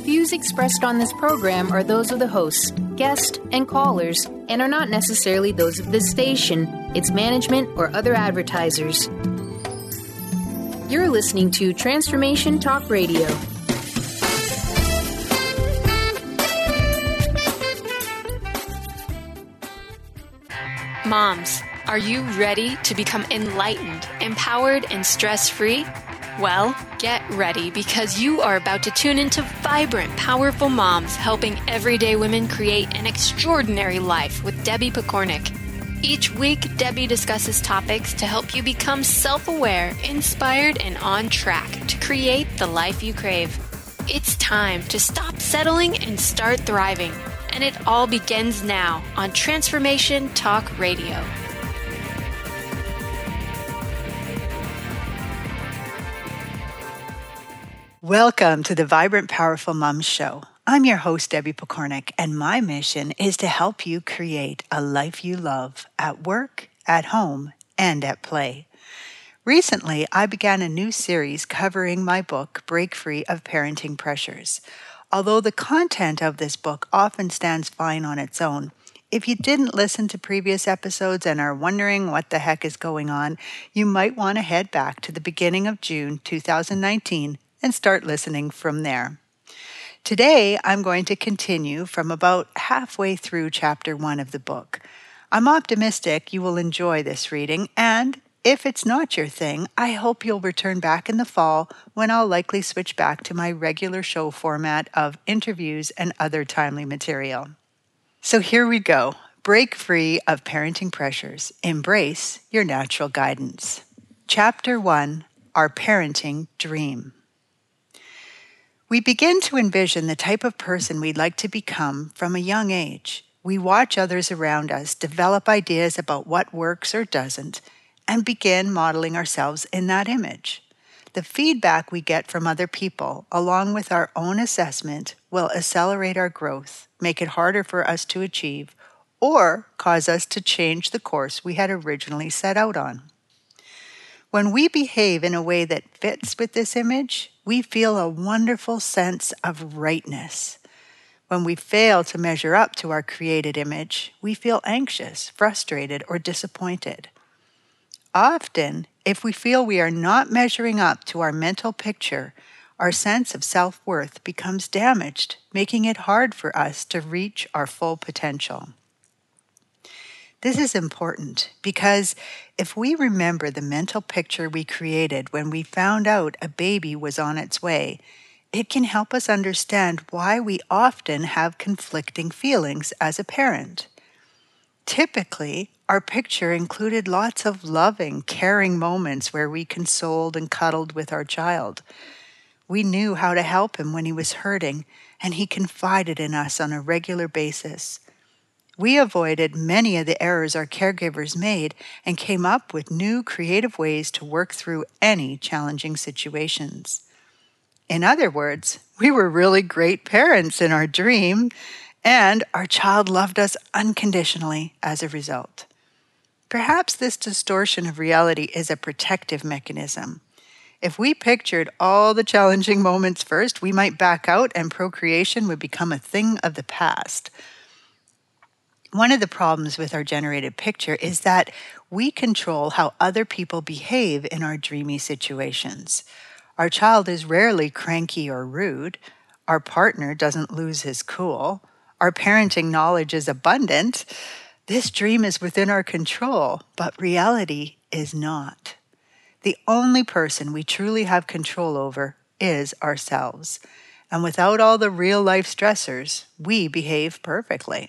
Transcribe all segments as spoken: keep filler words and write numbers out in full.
Views expressed on this program are those of the hosts, guests, and callers, and are not necessarily those of this station, its management, or other advertisers. You're listening to Transformation Talk Radio. Moms, are you ready to become enlightened, empowered, and stress-free? Well, get ready because you are about to tune into vibrant, powerful moms helping everyday women create an extraordinary life with Debbie Pokornik. Each week, Debbie discusses topics to help you become self-aware, inspired, and on track to create the life you crave. It's time to stop settling and start thriving. And it all begins now on Transformation Talk Radio. Welcome to the Vibrant Powerful Moms Show. I'm your host, Debbie Pokornik, and my mission is to help you create a life you love at work, at home, and at play. Recently, I began a new series covering my book, Break Free of Parenting Pressures. Although the content of this book often stands fine on its own, if you didn't listen to previous episodes and are wondering what the heck is going on, you might want to head back to the beginning of June two thousand nineteen and start listening from there. Today, I'm going to continue from about halfway through chapter one of the book. I'm optimistic you will enjoy this reading, and if it's not your thing, I hope you'll return back in the fall when I'll likely switch back to my regular show format of interviews and other timely material. So here we go. Break free of parenting pressures. Embrace your natural guidance. Chapter one, Our Parenting Dream. We begin to envision the type of person we'd like to become from a young age. We watch others around us develop ideas about what works or doesn't, and begin modeling ourselves in that image. The feedback we get from other people, along with our own assessment, will accelerate our growth, make it harder for us to achieve, or cause us to change the course we had originally set out on. When we behave in a way that fits with this image, we feel a wonderful sense of rightness. When we fail to measure up to our created image, we feel anxious, frustrated, or disappointed. Often, if we feel we are not measuring up to our mental picture, our sense of self-worth becomes damaged, making it hard for us to reach our full potential. This is important because if we remember the mental picture we created when we found out a baby was on its way, it can help us understand why we often have conflicting feelings as a parent. Typically, our picture included lots of loving, caring moments where we consoled and cuddled with our child. We knew how to help him when he was hurting, and he confided in us on a regular basis. We avoided many of the errors our caregivers made and came up with new creative ways to work through any challenging situations. In other words, we were really great parents in our dream, and our child loved us unconditionally as a result. Perhaps this distortion of reality is a protective mechanism. If we pictured all the challenging moments first, we might back out and procreation would become a thing of the past. One of the problems with our generated picture is that we control how other people behave in our dreamy situations. Our child is rarely cranky or rude. Our partner doesn't lose his cool. Our parenting knowledge is abundant. This dream is within our control, but reality is not. The only person we truly have control over is ourselves. And without all the real-life stressors, we behave perfectly.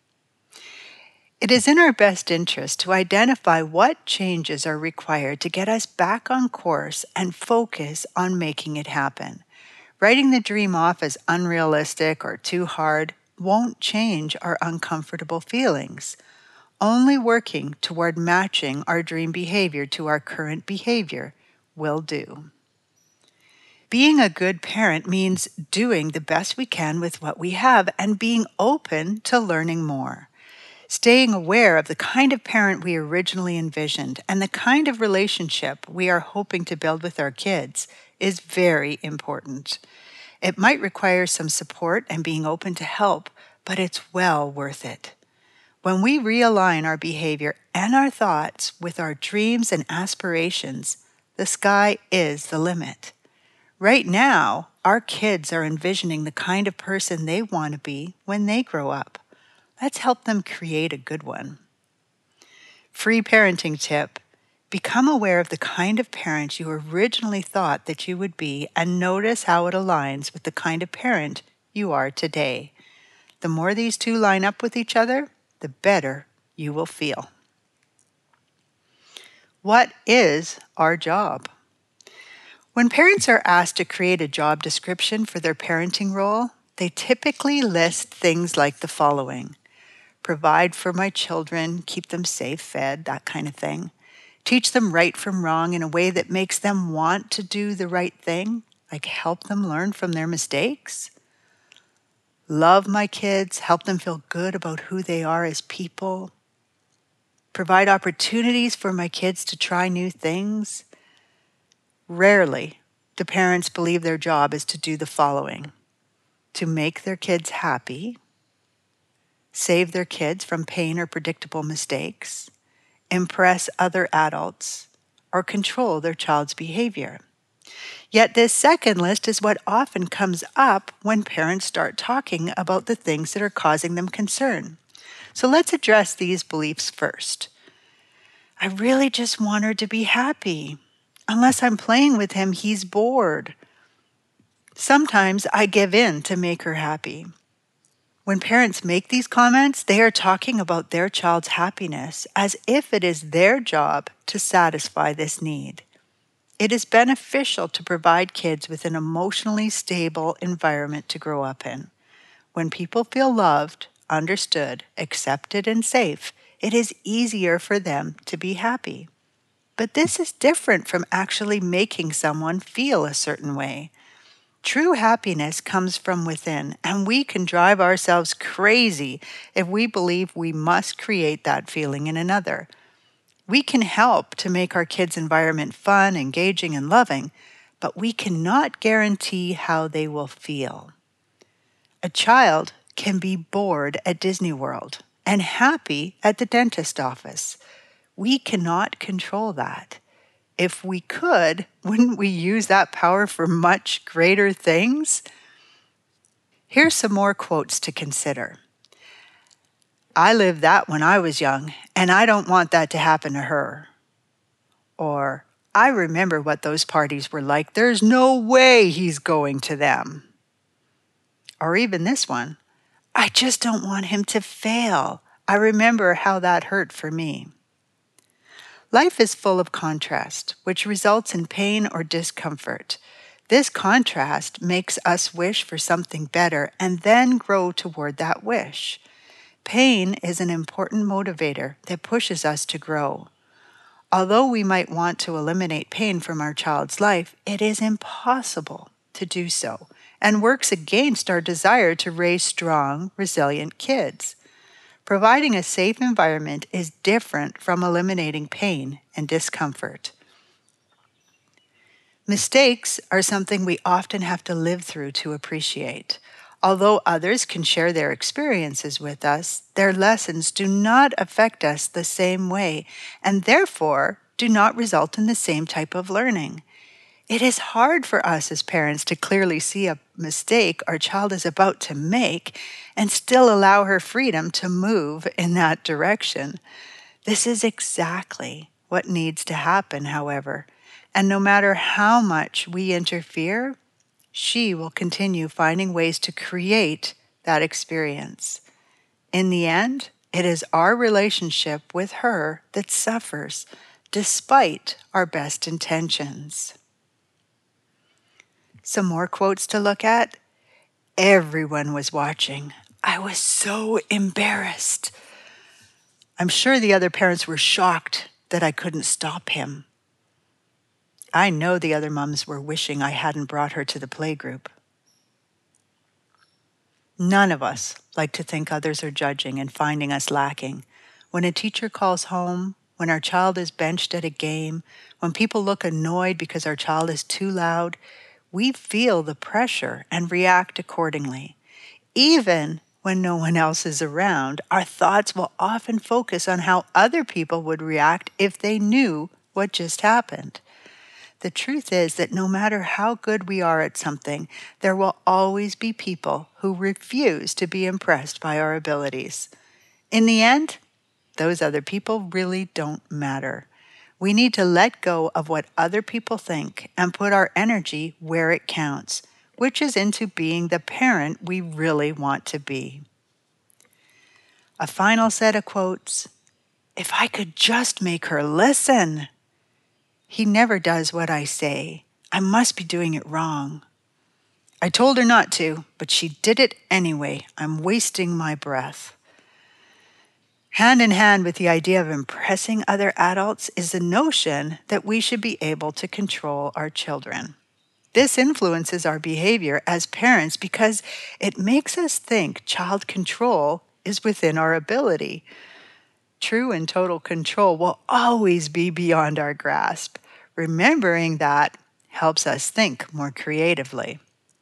It is in our best interest to identify what changes are required to get us back on course and focus on making it happen. Writing the dream off as unrealistic or too hard won't change our uncomfortable feelings. Only working toward matching our dream behavior to our current behavior will do. Being a good parent means doing the best we can with what we have and being open to learning more. Staying aware of the kind of parent we originally envisioned and the kind of relationship we are hoping to build with our kids is very important. It might require some support and being open to help, but it's well worth it. When we realign our behavior and our thoughts with our dreams and aspirations, the sky is the limit. Right now, our kids are envisioning the kind of person they want to be when they grow up. Let's help them create a good one. Free parenting tip. Become aware of the kind of parent you originally thought that you would be and notice how it aligns with the kind of parent you are today. The more these two line up with each other, the better you will feel. What is our job? When parents are asked to create a job description for their parenting role, they typically list things like the following: provide for my children, keep them safe, fed, that kind of thing. Teach them right from wrong in a way that makes them want to do the right thing, like help them learn from their mistakes. Love my kids, help them feel good about who they are as people. Provide opportunities for my kids to try new things. Rarely do parents believe their job is to do the following: to make their kids happy, save their kids from pain or predictable mistakes, impress other adults, or control their child's behavior. Yet this second list is what often comes up when parents start talking about the things that are causing them concern. So let's address these beliefs first. I really just want her to be happy. Unless I'm playing with him, he's bored. Sometimes I give in to make her happy. When parents make these comments, they are talking about their child's happiness as if it is their job to satisfy this need. It is beneficial to provide kids with an emotionally stable environment to grow up in. When people feel loved, understood, accepted, and safe, it is easier for them to be happy. But this is different from actually making someone feel a certain way. True happiness comes from within, and we can drive ourselves crazy if we believe we must create that feeling in another. We can help to make our kids' environment fun, engaging, and loving, but we cannot guarantee how they will feel. A child can be bored at Disney World and happy at the dentist office. We cannot control that. If we could, wouldn't we use that power for much greater things? Here's some more quotes to consider. I lived that when I was young, and I don't want that to happen to her. Or, I remember what those parties were like. There's no way he's going to them. Or even this one, I just don't want him to fail. I remember how that hurt for me. Life is full of contrast, which results in pain or discomfort. This contrast makes us wish for something better and then grow toward that wish. Pain is an important motivator that pushes us to grow. Although we might want to eliminate pain from our child's life, it is impossible to do so and works against our desire to raise strong, resilient kids. Providing a safe environment is different from eliminating pain and discomfort. Mistakes are something we often have to live through to appreciate. Although others can share their experiences with us, their lessons do not affect us the same way and therefore do not result in the same type of learning. It is hard for us as parents to clearly see a mistake our child is about to make and still allow her freedom to move in that direction. This is exactly what needs to happen, however, and no matter how much we interfere, she will continue finding ways to create that experience. In the end, it is our relationship with her that suffers, despite our best intentions. Some more quotes to look at. Everyone was watching. I was so embarrassed. I'm sure the other parents were shocked that I couldn't stop him. I know the other moms were wishing I hadn't brought her to the playgroup. None of us like to think others are judging and finding us lacking. When a teacher calls home, when our child is benched at a game, when people look annoyed because our child is too loud, we feel the pressure and react accordingly. Even when no one else is around, our thoughts will often focus on how other people would react if they knew what just happened. The truth is that no matter how good we are at something, there will always be people who refuse to be impressed by our abilities. In the end, those other people really don't matter. We need to let go of what other people think and put our energy where it counts, which is into being the parent we really want to be. A final set of quotes. If I could just make her listen. He never does what I say. I must be doing it wrong. I told her not to, but she did it anyway. I'm wasting my breath. Hand in hand with the idea of impressing other adults is the notion that we should be able to control our children. This influences our behavior as parents because it makes us think child control is within our ability. True and total control will always be beyond our grasp. Remembering that helps us think more creatively.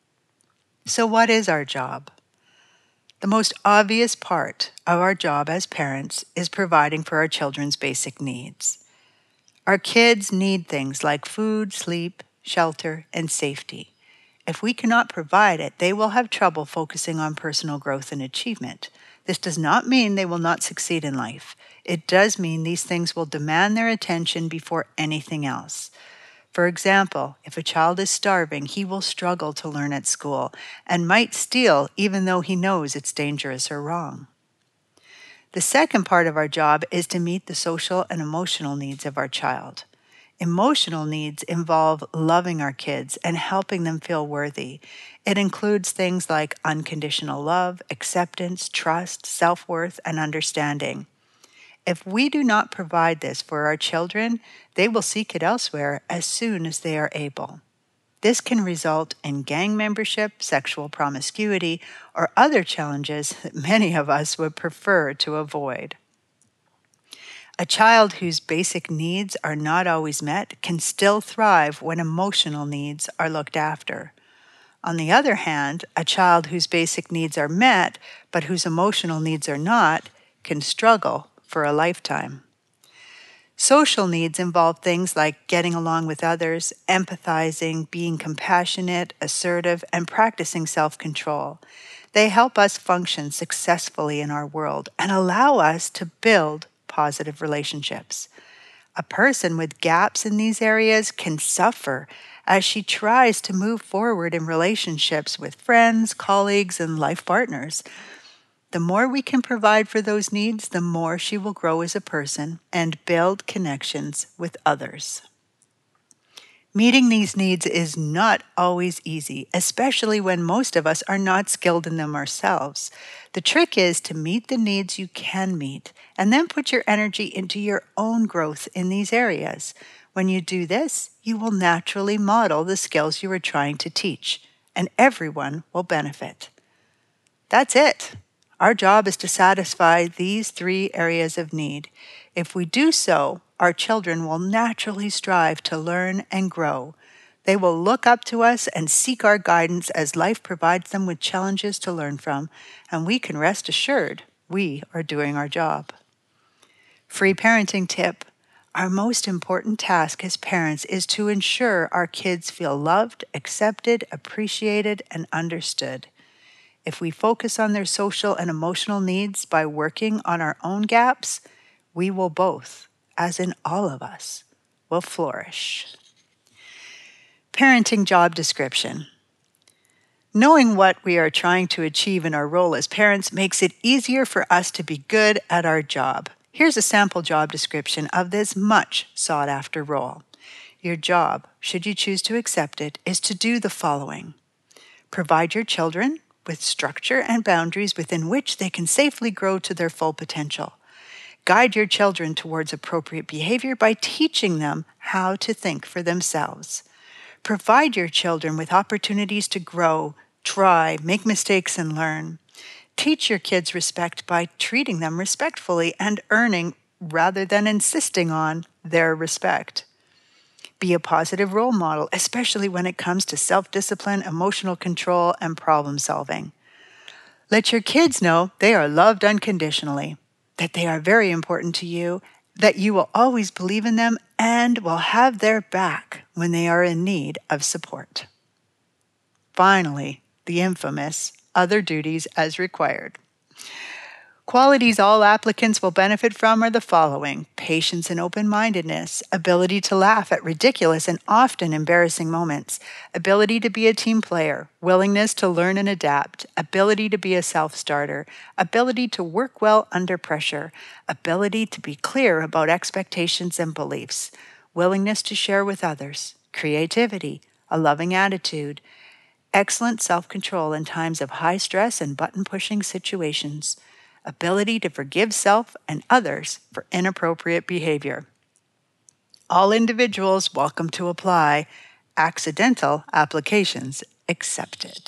So what is our job? The most obvious part of our job as parents is providing for our children's basic needs. Our kids need things like food, sleep, shelter, and safety. If we cannot provide it, they will have trouble focusing on personal growth and achievement. This does not mean they will not succeed in life. It does mean these things will demand their attention before anything else. For example, if a child is starving, he will struggle to learn at school and might steal even though he knows it's dangerous or wrong. The second part of our job is to meet the social and emotional needs of our child. Emotional needs involve loving our kids and helping them feel worthy. It includes things like unconditional love, acceptance, trust, self-worth, and understanding. If we do not provide this for our children, they will seek it elsewhere as soon as they are able. This can result in gang membership, sexual promiscuity, or other challenges that many of us would prefer to avoid. A child whose basic needs are not always met can still thrive when emotional needs are looked after. On the other hand, a child whose basic needs are met, but whose emotional needs are not, can struggle for a lifetime. Social needs involve things like getting along with others, empathizing, being compassionate, assertive, and practicing self-control. They help us function successfully in our world and allow us to build positive relationships. A person with gaps in these areas can suffer as she tries to move forward in relationships with friends, colleagues, and life partners. The more we can provide for those needs, the more she will grow as a person and build connections with others. Meeting these needs is not always easy, especially when most of us are not skilled in them ourselves. The trick is to meet the needs you can meet, and then put your energy into your own growth in these areas. When you do this, you will naturally model the skills you are trying to teach, and everyone will benefit. That's it. Our job is to satisfy these three areas of need. If we do so, our children will naturally strive to learn and grow. They will look up to us and seek our guidance as life provides them with challenges to learn from, and we can rest assured we are doing our job. Free parenting tip. Our most important task as parents is to ensure our kids feel loved, accepted, appreciated, and understood. If we focus on their social and emotional needs by working on our own gaps, we will both, as in all of us, will flourish. Parenting job description. Knowing what we are trying to achieve in our role as parents makes it easier for us to be good at our job. Here's a sample job description of this much sought-after role. Your job, should you choose to accept it, is to do the following. Provide your children with structure and boundaries within which they can safely grow to their full potential. Guide your children towards appropriate behavior by teaching them how to think for themselves. Provide your children with opportunities to grow, try, make mistakes, and learn. Teach your kids respect by treating them respectfully and earning, rather than insisting on, their respect. Be a positive role model, especially when it comes to self-discipline, emotional control, and problem solving. Let your kids know they are loved unconditionally, that they are very important to you, that you will always believe in them and will have their back when they are in need of support. Finally, the infamous other duties as required. Qualities all applicants will benefit from are the following: patience and open-mindedness, ability to laugh at ridiculous and often embarrassing moments, ability to be a team player, willingness to learn and adapt, ability to be a self-starter, ability to work well under pressure, ability to be clear about expectations and beliefs, willingness to share with others, creativity, a loving attitude, excellent self-control in times of high stress and button-pushing situations, ability to forgive self and others for inappropriate behavior. All individuals welcome to apply. Accidental applications accepted.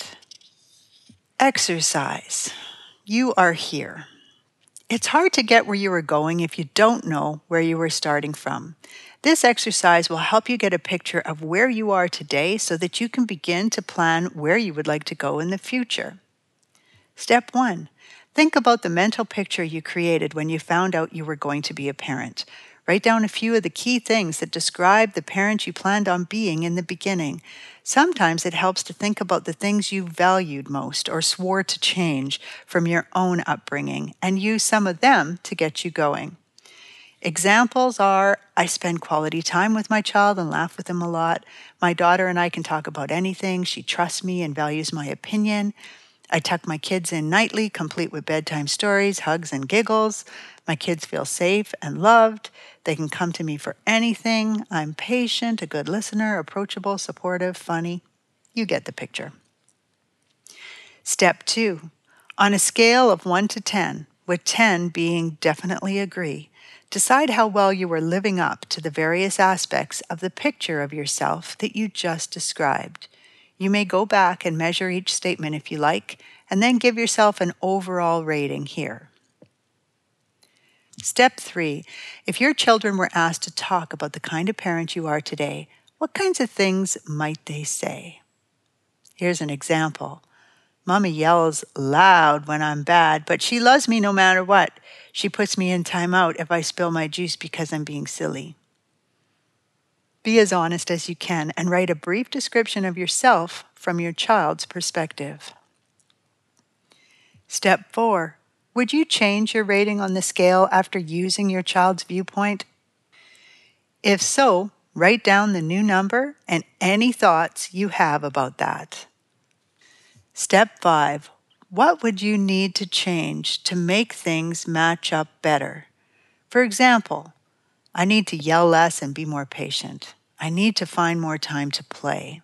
Exercise. You are here. It's hard to get where you are going if you don't know where you are starting from. This exercise will help you get a picture of where you are today so that you can begin to plan where you would like to go in the future. Step one. Think about the mental picture you created when you found out you were going to be a parent. Write down a few of the key things that describe the parent you planned on being in the beginning. Sometimes it helps to think about the things you valued most or swore to change from your own upbringing and use some of them to get you going. Examples are: I spend quality time with my child and laugh with him a lot. My daughter and I can talk about anything. She trusts me and values my opinion. I tuck my kids in nightly, complete with bedtime stories, hugs, and giggles. My kids feel safe and loved. They can come to me for anything. I'm patient, a good listener, approachable, supportive, funny. You get the picture. Step two. On a scale of one to ten, with ten being definitely agree, decide how well you are living up to the various aspects of the picture of yourself that you just described. You may go back and measure each statement if you like, and then give yourself an overall rating here. Step three. If your children were asked to talk about the kind of parent you are today, what kinds of things might they say? Here's an example. Mommy yells loud when I'm bad, but she loves me no matter what. She puts me in timeout if I spill my juice because I'm being silly. Be as honest as you can and write a brief description of yourself from your child's perspective. Step four. Would you change your rating on the scale after using your child's viewpoint? If so, write down the new number and any thoughts you have about that. Step five. What would you need to change to make things match up better? For example, I need to yell less and be more patient. I need to find more time to play.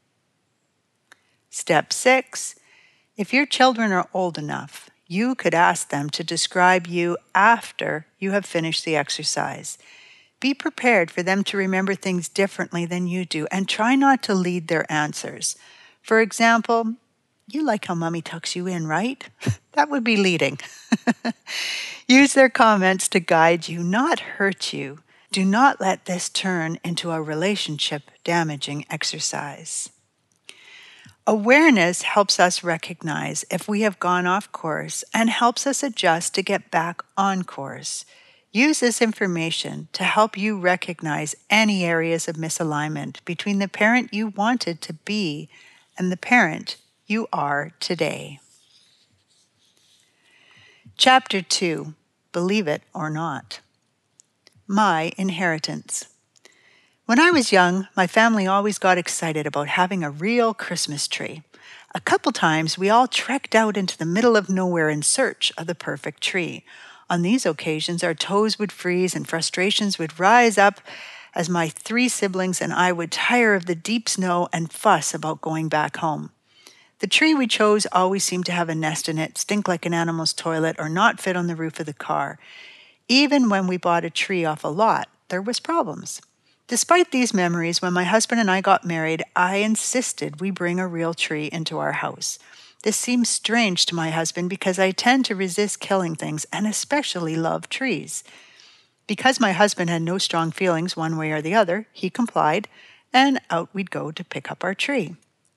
Step six. If your children are old enough, you could ask them to describe you after you have finished the exercise. Be prepared for them to remember things differently than you do and try not to lead their answers. For example, you like how mommy tucks you in, right? That would be leading. Use their comments to guide you, not hurt you. Do not let this turn into a relationship-damaging exercise. Awareness helps us recognize if we have gone off course and helps us adjust to get back on course. Use this information to help you recognize any areas of misalignment between the parent you wanted to be and the parent you are today. Chapter two, Believe It or Not. My inheritance. When I was young, my family always got excited about having a real Christmas tree. A couple times, we all trekked out into the middle of nowhere in search of the perfect tree. On these occasions, our toes would freeze and frustrations would rise up as my three siblings and I would tire of the deep snow and fuss about going back home. The tree we chose always seemed to have a nest in it, stink like an animal's toilet, or not fit on the roof of the car. Even when we bought a tree off a lot, there was problems. Despite these memories, when my husband and I got married, I insisted we bring a real tree into our house. This seems strange to my husband because I tend to resist killing things and especially love trees. Because my husband had no strong feelings one way or the other, he complied, and out we'd go to pick up our tree.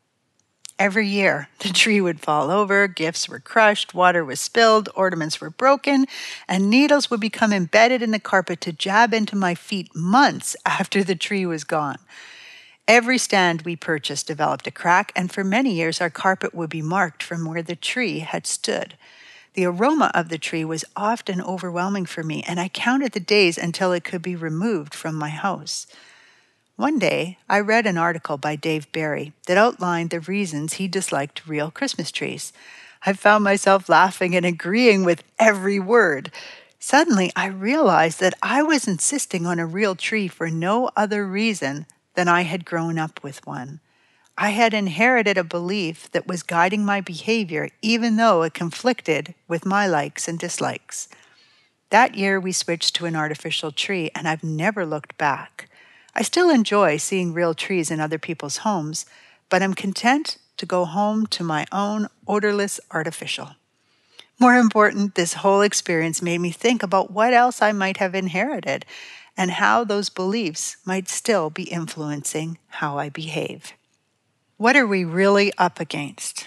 Every year, the tree would fall over, gifts were crushed, water was spilled, ornaments were broken, and needles would become embedded in the carpet to jab into my feet months after the tree was gone. Every stand we purchased developed a crack, and for many years our carpet would be marked from where the tree had stood. The aroma of the tree was often overwhelming for me, and I counted the days until it could be removed from my house. One day, I read an article by Dave Barry that outlined the reasons he disliked real Christmas trees. I found myself laughing and agreeing with every word. Suddenly, I realized that I was insisting on a real tree for no other reason than I had grown up with one. I had inherited a belief that was guiding my behavior, even though it conflicted with my likes and dislikes. That year, we switched to an artificial tree, and I've never looked back. I still enjoy seeing real trees in other people's homes, but I'm content to go home to my own odorless artificial. More important, this whole experience made me think about what else I might have inherited and how those beliefs might still be influencing how I behave. What are we really up against?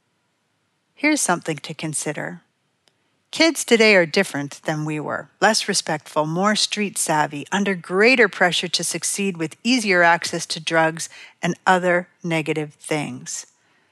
Here's something to consider. Kids today are different than we were, less respectful, more street savvy, under greater pressure to succeed with easier access to drugs and other negative things.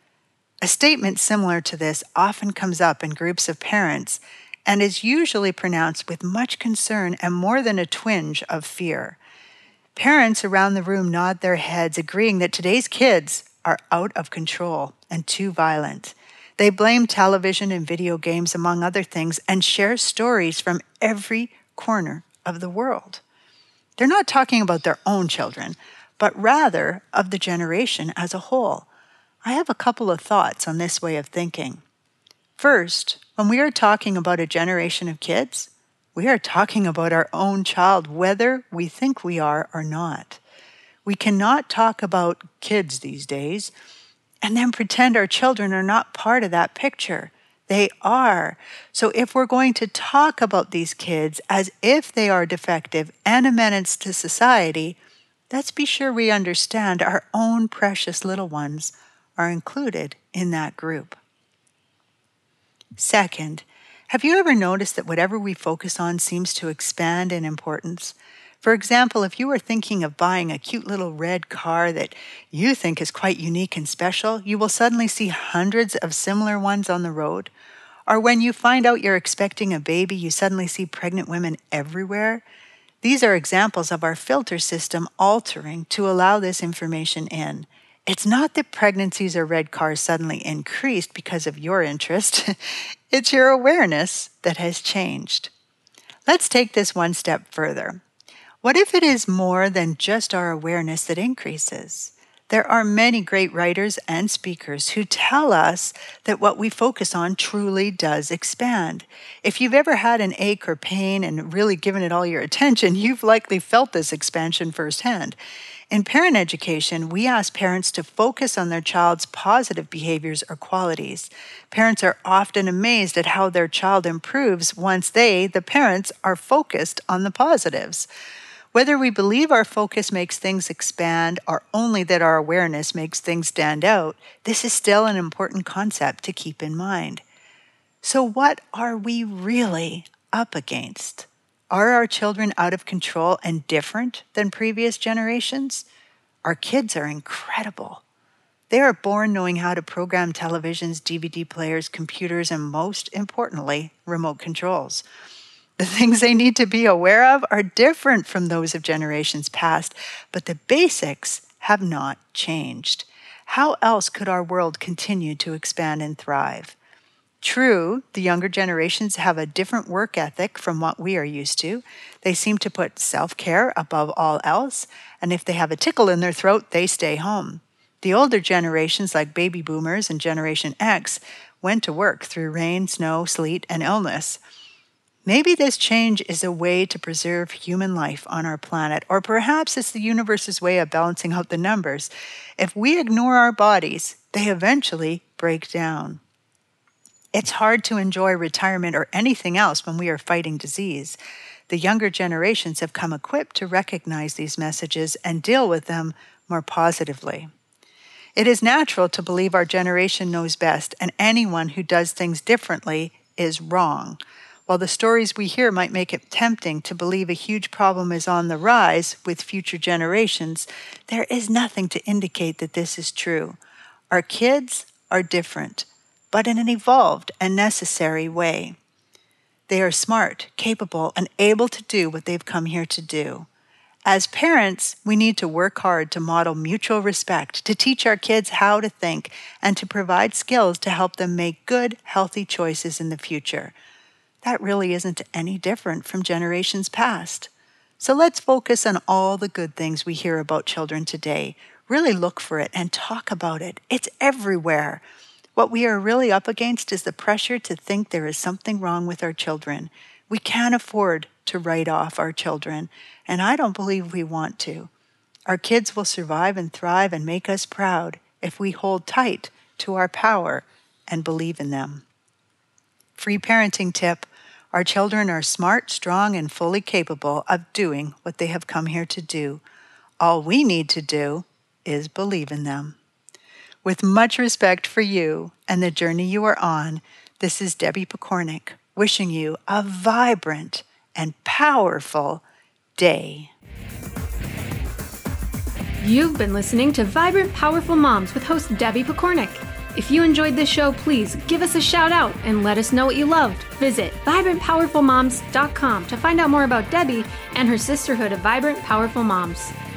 A statement similar to this often comes up in groups of parents and is usually pronounced with much concern and more than a twinge of fear. Parents around the room nod their heads, agreeing that today's kids are out of control and too violent. They blame television and video games, among other things, and share stories from every corner of the world. They're not talking about their own children, but rather of the generation as a whole. I have a couple of thoughts on this way of thinking. First, when we are talking about a generation of kids, we are talking about our own child, whether we think we are or not. We cannot talk about kids these days and then pretend our children are not part of that picture. They are. So if we're going to talk about these kids as if they are defective and a menace to society, let's be sure we understand our own precious little ones are included in that group. Second, have you ever noticed that whatever we focus on seems to expand in importance? For example, if you are thinking of buying a cute little red car that you think is quite unique and special, you will suddenly see hundreds of similar ones on the road. Or when you find out you're expecting a baby, you suddenly see pregnant women everywhere. These are examples of our filter system altering to allow this information in. It's not that pregnancies or red cars suddenly increased because of your interest. It's your awareness that has changed. Let's take this one step further. What if it is more than just our awareness that increases? There are many great writers and speakers who tell us that what we focus on truly does expand. If you've ever had an ache or pain and really given it all your attention, you've likely felt this expansion firsthand. In parent education, we ask parents to focus on their child's positive behaviors or qualities. Parents are often amazed at how their child improves once they, the parents, are focused on the positives. Whether we believe our focus makes things expand or only that our awareness makes things stand out, this is still an important concept to keep in mind. So what are we really up against? Are our children out of control and different than previous generations? Our kids are incredible. They are born knowing how to program televisions, D V D players, computers, and most importantly, remote controls. The things they need to be aware of are different from those of generations past, but the basics have not changed. How else could our world continue to expand and thrive? True, the younger generations have a different work ethic from what we are used to. They seem to put self-care above all else, and if they have a tickle in their throat, they stay home. The older generations, like baby boomers and Generation X, went to work through rain, snow, sleet, and illness. Maybe this change is a way to preserve human life on our planet, or perhaps it's the universe's way of balancing out the numbers. If we ignore our bodies, they eventually break down. It's hard to enjoy retirement or anything else when we are fighting disease. The younger generations have come equipped to recognize these messages and deal with them more positively. It is natural to believe our generation knows best, and anyone who does things differently is wrong. While the stories we hear might make it tempting to believe a huge problem is on the rise with future generations, there is nothing to indicate that this is true. Our kids are different, but in an evolved and necessary way. They are smart, capable, and able to do what they've come here to do. As parents, we need to work hard to model mutual respect, to teach our kids how to think, and to provide skills to help them make good, healthy choices in the future. That really isn't any different from generations past. So let's focus on all the good things we hear about children today. Really look for it and talk about it. It's everywhere. What we are really up against is the pressure to think there is something wrong with our children. We can't afford to write off our children, and I don't believe we want to. Our kids will survive and thrive and make us proud if we hold tight to our power and believe in them. Free parenting tip: our children are smart, strong, and fully capable of doing what they have come here to do. All we need to do is believe in them. With much respect for you and the journey you are on, this is Debbie Pokornik, wishing you a vibrant and powerful day. You've been listening to Vibrant Powerful Moms with host Debbie Pokornik. If you enjoyed this show, please give us a shout out and let us know what you loved. Visit vibrant powerful moms dot com to find out more about Debbie and her sisterhood of Vibrant Powerful Moms.